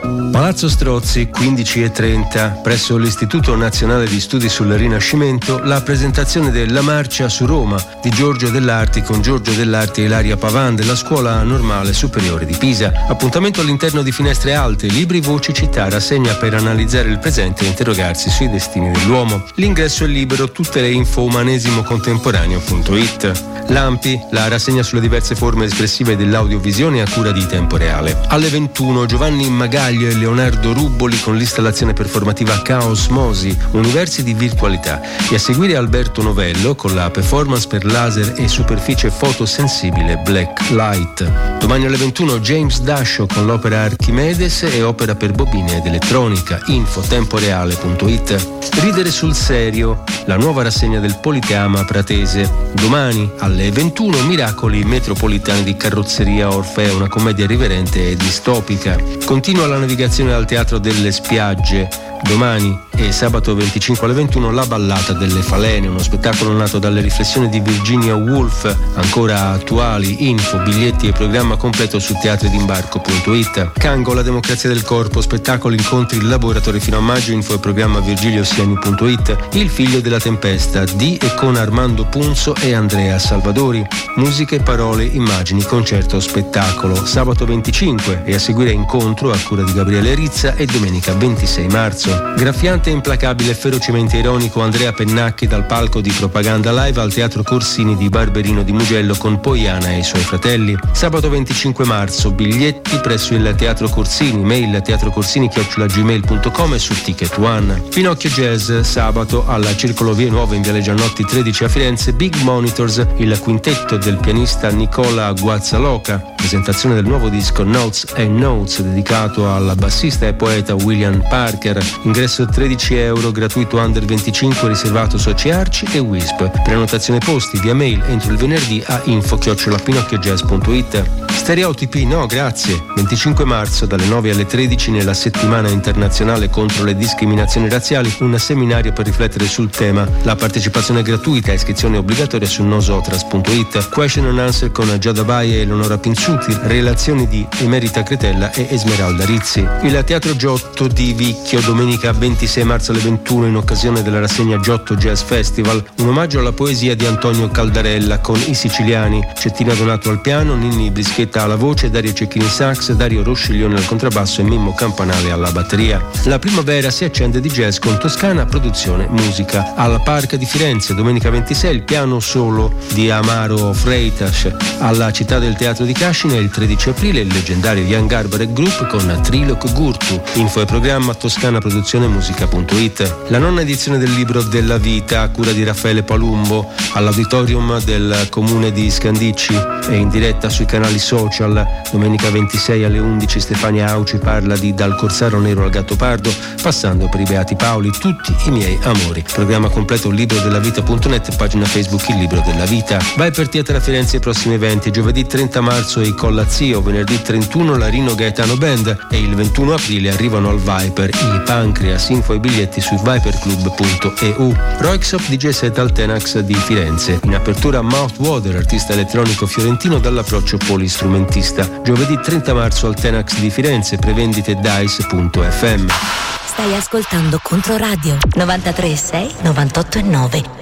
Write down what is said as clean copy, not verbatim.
Palazzo Strozzi, 15:30, presso l'Istituto Nazionale di Studi sul Rinascimento, la presentazione della Marcia su Roma di Giorgio Dell'Arti con Giorgio Dell'Arti e Ilaria Pavan della Scuola Normale Superiore di Pisa. Appuntamento all'interno di Finestre Alte, libri, voci, città, rassegna per analizzare il presente e interrogarsi sui destini dell'uomo. L'ingresso è libero, tutte le info umanesimocontemporaneo.it. Lampi, la rassegna sulle diverse forme espressive dell'audiovisione a cura di Tempo Reale. Alle 21, Giovanni Magaglio e Leonardo Rubboli con l'installazione performativa Chaosmosi, universi di virtualità, e a seguire Alberto Novello con la performance per laser e superficie fotosensibile Black Light. Domani alle 21 James Dasho con l'opera Archimedes e opera per bobine ed elettronica, info temporeale.it. Ridere sul serio, la nuova rassegna del Politeama Pratese. Domani alle 21 Miracoli metropolitani di carrozzeria Orfeo, una commedia irriverente e distopica. Continua la navigazione al Teatro delle Spiagge. Domani e sabato 25 alle 21 La Ballata delle Falene, uno spettacolo nato dalle riflessioni di Virginia Woolf, ancora attuali. Info, biglietti e programma completo su teatridimbarco.it. Cango, la democrazia del corpo, spettacolo, incontri, laboratori fino a maggio, info e programma virgiliosiani.it. Il figlio della tempesta di e con Armando Punzo e Andrea Salvadori. Musiche, parole, immagini, concerto, spettacolo. Sabato 25 e a seguire Incontro a cura di Gabriele Rizza e domenica 26 marzo. Graffiante, implacabile e ferocemente ironico Andrea Pennacchi dal palco di Propaganda Live al Teatro Corsini di Barberino di Mugello con Poiana e i suoi fratelli. Sabato 25 marzo, biglietti presso il Teatro Corsini, mail teatrocorsini@gmail.com e su Ticket One. Pinocchio Jazz, sabato alla Circolo Vie Nuove in Viale Giannotti 13 a Firenze, Big Monitors, il quintetto del pianista Nicola Guazzaloca, presentazione del nuovo disco Notes and Notes dedicato al bassista e poeta William Parker. Ingresso €13, gratuito under 25, riservato soci Arci e Wisp. Prenotazione posti via mail entro il venerdì a info@pinocchiojazz.it. Stereotipi? No, grazie. 25 marzo dalle 9 alle 13 nella settimana internazionale contro le discriminazioni razziali, un seminario per riflettere sul tema. La partecipazione è gratuita, iscrizione obbligatoria su nosotras.it. Question and answer con Giada Baia e Eleonora Pinzuti, relazioni di Emerita Cretella e Esmeralda Rizzi. Il Teatro Giotto di Vicchio, domenica 26 marzo alle 21 in occasione della rassegna Giotto Jazz Festival, un omaggio alla poesia di Antonio Caldarella con I Siciliani, Cettina Donato al piano, Ninni Brischetta alla voce, Dario Cecchini sax, Dario Rosciglione al contrabbasso e Mimmo Campanale alla batteria. La primavera si accende di jazz con Toscana Produzione Musica. Al Park di Firenze, domenica 26 il piano solo di Amaro Freitas. Alla Città del Teatro di Cascina il 13 aprile il leggendario Young Arbor Group con Trilok Gurtu. Info e programma toscanaproduzionemusica.it. La nona edizione del Libro della Vita a cura di Raffaele Palumbo all'auditorium del comune di Scandicci e in diretta sui canali social. Domenica 26 alle 11 Stefania Auci parla di Dal Corsaro Nero al Gattopardo, passando per i Beati Paoli, tutti i miei amori. Programma completo librodellavita.net, pagina Facebook Il Libro della Vita. Vai per Teatro a Firenze i prossimi eventi: giovedì 30 marzo i Collazzio, venerdì 31 la Rino Gaetano Band e il 21 aprile arrivano al Viper i Pancreas. Info e biglietti su viperclub.eu. Roixop DJ set al Tenax di Firenze. In apertura Mouthwater, artista elettronico fiorentino dall'approccio polistrumentista. Giovedì 30 marzo al Tenax di Firenze, prevendite dice.fm. Stai ascoltando Controradio 93.6 98.9.